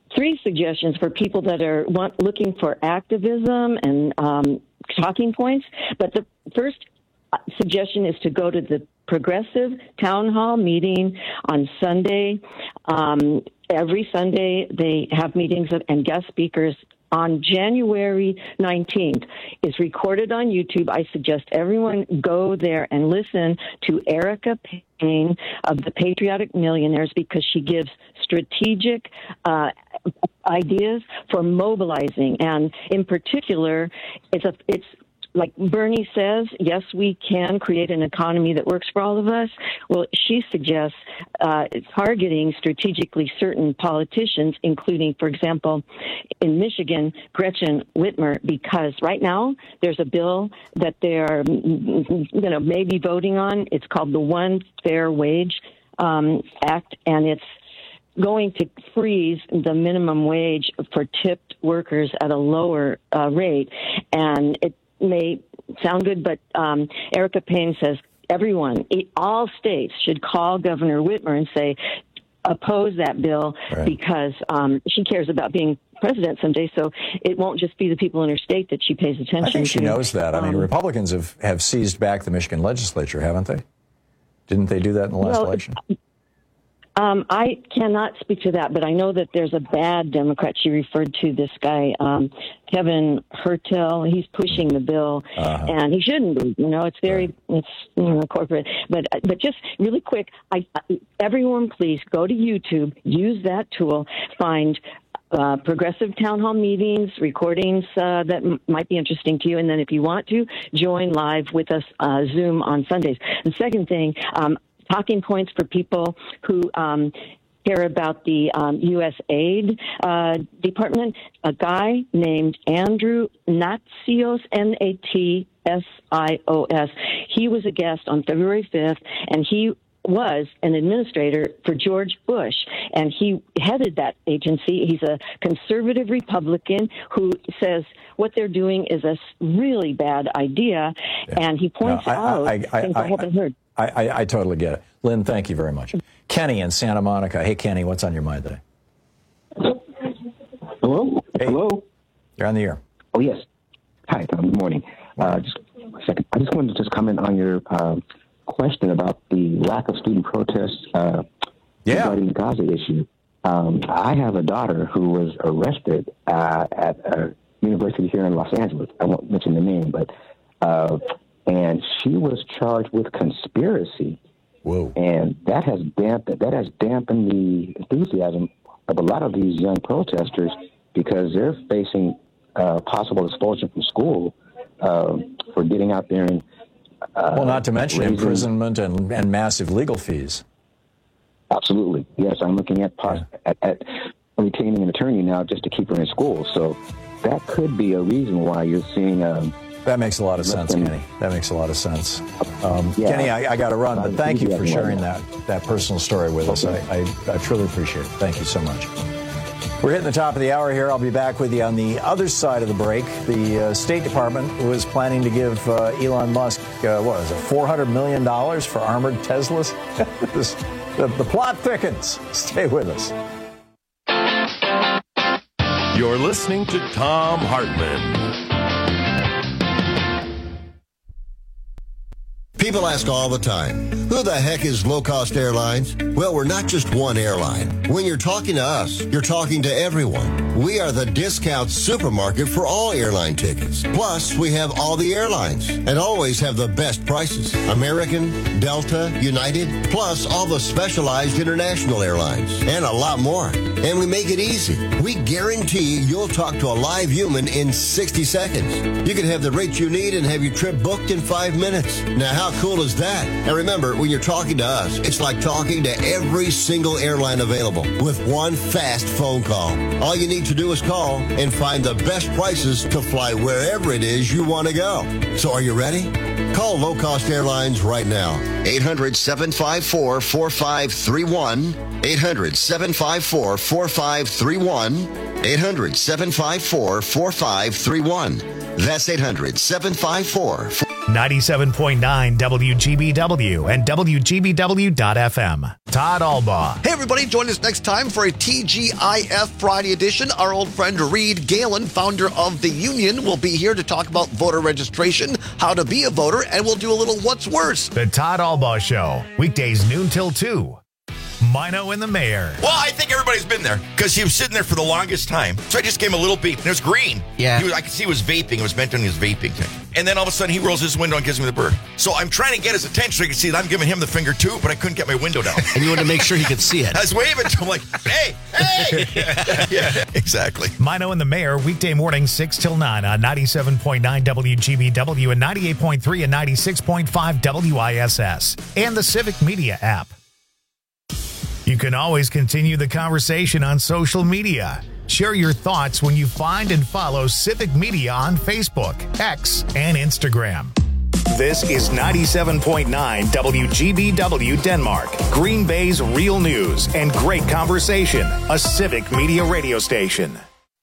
three suggestions for people that are looking for activism and talking points. But the first suggestion is to go to the Progressive Town Hall meeting on Sunday. Every Sunday they have meetings and guest speakers. On January 19th, is recorded on YouTube. I suggest everyone go there and listen to Erica Payne of the Patriotic Millionaires, because she gives strategic ideas for mobilizing. And in particular, it's like Bernie says, yes, we can create an economy that works for all of us. Well, she suggests targeting strategically certain politicians, including, for example, in Michigan, Gretchen Whitmer, because right now there's a bill that they're, maybe voting on. It's called the One Fair Wage Act, and it's going to freeze the minimum wage for tipped workers at a lower rate. And it may sound good, but Erica Payne says everyone, all states should call Governor Whitmer and say, oppose that bill, because she cares about being president someday, so it won't just be the people in her state that she pays attention to. I think she knows that. I mean, Republicans have seized back the Michigan legislature, haven't they? Didn't they do that in the last election? I cannot speak to that, but I know that there's a bad Democrat. She referred to this guy, Kevin Hertel. He's pushing the bill, and he shouldn't be. It's very, corporate. But just really quick, everyone, please go to YouTube, use that tool, find progressive town hall meetings, recordings that might be interesting to you, and then if you want to, join live with us Zoom on Sundays. The second thing. Talking points for people who care about the U.S. Aid Department. A guy named Andrew Natsios, Natsios. He was a guest on February 5th, and he was an administrator for George Bush, and he headed that agency. He's a conservative Republican who says what they're doing is a really bad idea, and he points out things I haven't heard. I totally get it. Lynn, thank you very much. Kenny in Santa Monica. Hey, Kenny, what's on your mind today? Hello? Hey. Hello? You're on the air. Oh, yes. Hi, Tom. Good morning. Just a second. I just wanted to comment on your question about the lack of student protests regarding the Gaza issue. I have a daughter who was arrested at a university here in Los Angeles. I won't mention the name, but and she was charged with conspiracy. Whoa! And that has dampened the enthusiasm of a lot of these young protesters, because they're facing possible expulsion from school for getting out there and well, not to mention imprisonment and massive legal fees. Absolutely, yes. I'm looking at retaining an attorney now just to keep her in school. So that could be a reason why you're seeing. That makes a lot of sense, Kenny. That makes a lot of sense. Kenny, I got to run, but thank you for sharing that personal story with us. I truly appreciate it. Thank you so much. We're hitting the top of the hour here. I'll be back with you on the other side of the break. The State Department was planning to give Elon Musk, $400 million for armored Teslas? The plot thickens. Stay with us. You're listening to Thom Hartmann. People ask all the time, who the heck is Low Cost Airlines? Well, we're not just one airline. When you're talking to us, you're talking to everyone. We are the discount supermarket for all airline tickets. Plus, we have all the airlines and always have the best prices. American, Delta, United, plus all the specialized international airlines and a lot more. And we make it easy. We guarantee you'll talk to a live human in 60 seconds. You can have the rates you need and have your trip booked in 5 minutes. Now, how cool is that? And remember, when you're talking to us, it's like talking to every single airline available with one fast phone call. All you need to do is call and find the best prices to fly wherever it is you want to go. So are you ready? Call Low Cost Airlines right now. 800-754-4531. 800-754-4531. 800-754-4531. That's 800-754-4531. 97.9 WGBW and WGBW.FM. Todd Albaugh. Hey, everybody, join us next time for a TGIF Friday edition. Our old friend Reed Galen, founder of The Union, will be here to talk about voter registration, how to be a voter, and we'll do a little What's Worse. The Todd Albaugh Show, weekdays noon till 2. Mino and the Mayor. Well, I think everybody's been there because he was sitting there for the longest time. So I just gave him a little beep, and it was green. Yeah. I could see he was vaping. It was meant on his vaping thing. And then all of a sudden, he rolls his window and gives me the bird. So I'm trying to get his attention so he can see that I'm giving him the finger too, but I couldn't get my window down. And you wanted to make sure he could see it. I was waving to him like, hey. Yeah, exactly. Mino and the Mayor, weekday mornings 6 till 9 on 97.9 WGBW and 98.3 and 96.5 WISS and the Civic Media app. You can always continue the conversation on social media. Share your thoughts when you find and follow Civic Media on Facebook, X, and Instagram. This is 97.9 WGBW Denmark, Green Bay's real news and great conversation, a Civic Media radio station.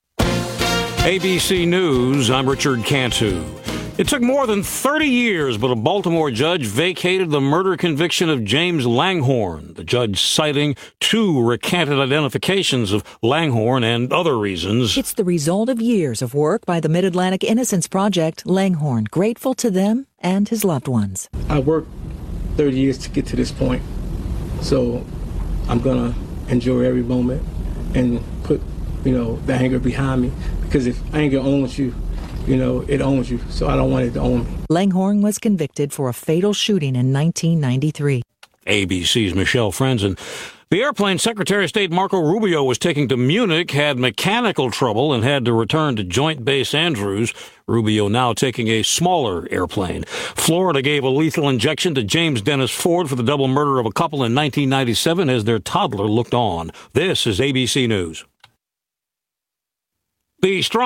ABC News, I'm Richard Cantu. It took more than 30 years, but a Baltimore judge vacated the murder conviction of James Langhorne, the judge citing 2 recanted identifications of Langhorne and other reasons. It's the result of years of work by the Mid-Atlantic Innocence Project. Langhorne, grateful to them and his loved ones. I worked 30 years to get to this point, so I'm going to enjoy every moment and put, the anger behind me, because if anger owns you, it owns you, so I don't want it to own me. Langhorne was convicted for a fatal shooting in 1993. ABC's Michelle Frenzen. The airplane Secretary of State Marco Rubio was taking to Munich had mechanical trouble and had to return to Joint Base Andrews. Rubio now taking a smaller airplane. Florida gave a lethal injection to James Dennis Ford for the double murder of a couple in 1997 as their toddler looked on. This is ABC News. The strong